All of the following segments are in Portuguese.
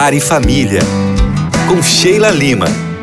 Lar e Família, com Sheila Lima.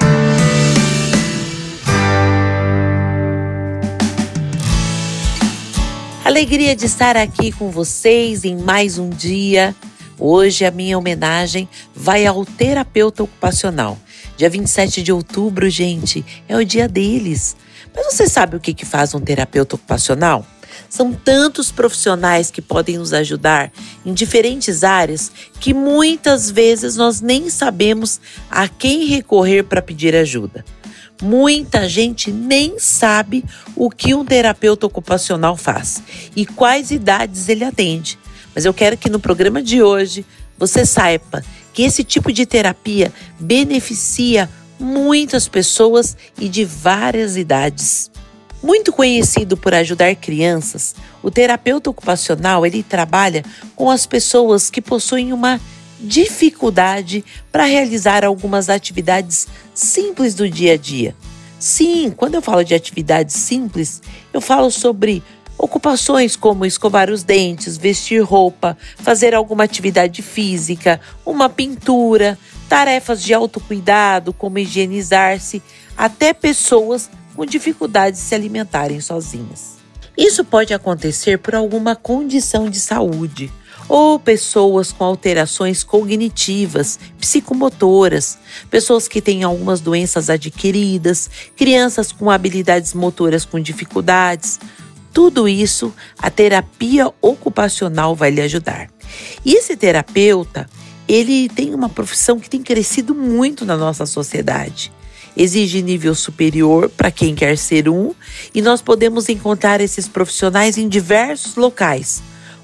Alegria de estar aqui com vocês em mais um dia. Hoje a minha homenagem vai ao terapeuta ocupacional. Dia 27 de outubro, gente, é o dia deles. Mas você sabe o que faz um terapeuta ocupacional? São tantos profissionais que podem nos ajudar em diferentes áreas que muitas vezes nós nem sabemos a quem recorrer para pedir ajuda. Muita gente nem sabe o que um terapeuta ocupacional faz e quais idades ele atende. Mas eu quero que no programa de hoje você saiba que esse tipo de terapia beneficia muitas pessoas e de várias idades. Muito conhecido por ajudar crianças, o terapeuta ocupacional ele trabalha com as pessoas que possuem uma dificuldade para realizar algumas atividades simples do dia a dia. Sim, quando eu falo de atividades simples, eu falo sobre ocupações como escovar os dentes, vestir roupa, fazer alguma atividade física, uma pintura, tarefas de autocuidado como higienizar-se, até pessoas com dificuldade de se alimentarem sozinhas. Isso pode acontecer por alguma condição de saúde ou pessoas com alterações cognitivas, psicomotoras, pessoas que têm algumas doenças adquiridas, crianças com habilidades motoras com dificuldades. Tudo isso a terapia ocupacional vai lhe ajudar. E esse terapeuta, ele tem uma profissão que tem crescido muito na nossa sociedade. Exige nível superior para quem quer ser um e nós podemos encontrar esses profissionais em diversos locais.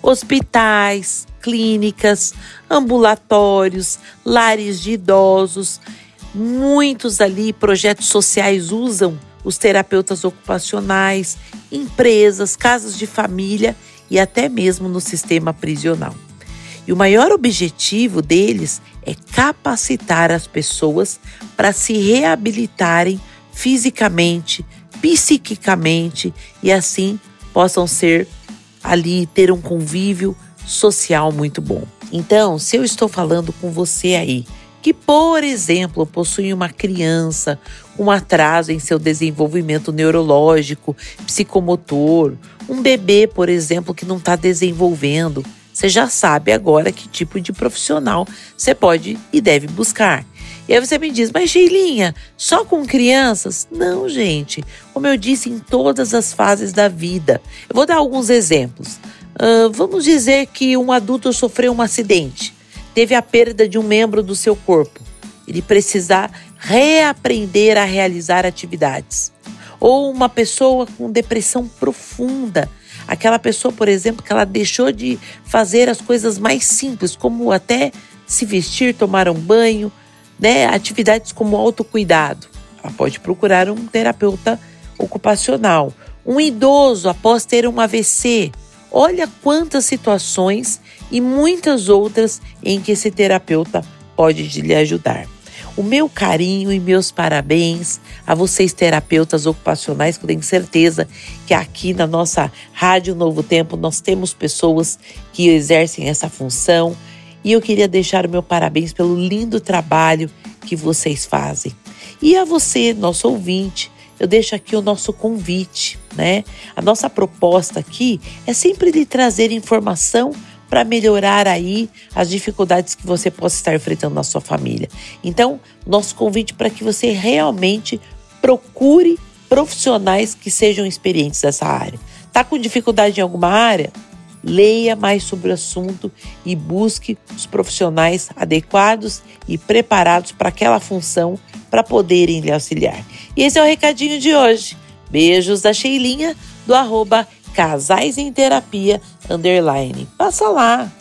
Hospitais, clínicas, ambulatórios, lares de idosos. Muitos ali projetos sociais usam os terapeutas ocupacionais, empresas, casas de família e até mesmo no sistema prisional. E o maior objetivo deles é capacitar as pessoas para se reabilitarem fisicamente, psiquicamente e assim possam ter um convívio social muito bom. Então, se eu estou falando com você aí, que, por exemplo, possui uma criança com atraso em seu desenvolvimento neurológico, psicomotor, um bebê, por exemplo, que não está desenvolvendo, você já sabe agora que tipo de profissional você pode e deve buscar. E aí você me diz, mas Sheilinha, só com crianças? Não, gente. Como eu disse, em todas as fases da vida. Eu vou dar alguns exemplos. Vamos dizer que um adulto sofreu um acidente, teve a perda de um membro do seu corpo. Ele precisa reaprender a realizar atividades. Ou uma pessoa com depressão profunda. Aquela pessoa, por exemplo, que ela deixou de fazer as coisas mais simples, como até se vestir, tomar um banho, né? Atividades como autocuidado. Ela pode procurar um terapeuta ocupacional. Um idoso após ter um AVC. Olha quantas situações e muitas outras em que esse terapeuta pode lhe ajudar. O meu carinho e meus parabéns a vocês terapeutas ocupacionais, que eu tenho certeza que aqui na nossa Rádio Novo Tempo nós temos pessoas que exercem essa função. E eu queria deixar o meu parabéns pelo lindo trabalho que vocês fazem. E a você, nosso ouvinte, eu deixo aqui o nosso convite, né? A nossa proposta aqui é sempre lhe trazer informação para melhorar aí as dificuldades que você possa estar enfrentando na sua família. Então, nosso convite para que você realmente procure profissionais que sejam experientes nessa área. Tá com dificuldade em alguma área? Leia mais sobre o assunto e busque os profissionais adequados e preparados para aquela função para poderem lhe auxiliar. E esse é o recadinho de hoje. Beijos da Sheilinha, do @casaisemterapia_. Passa lá.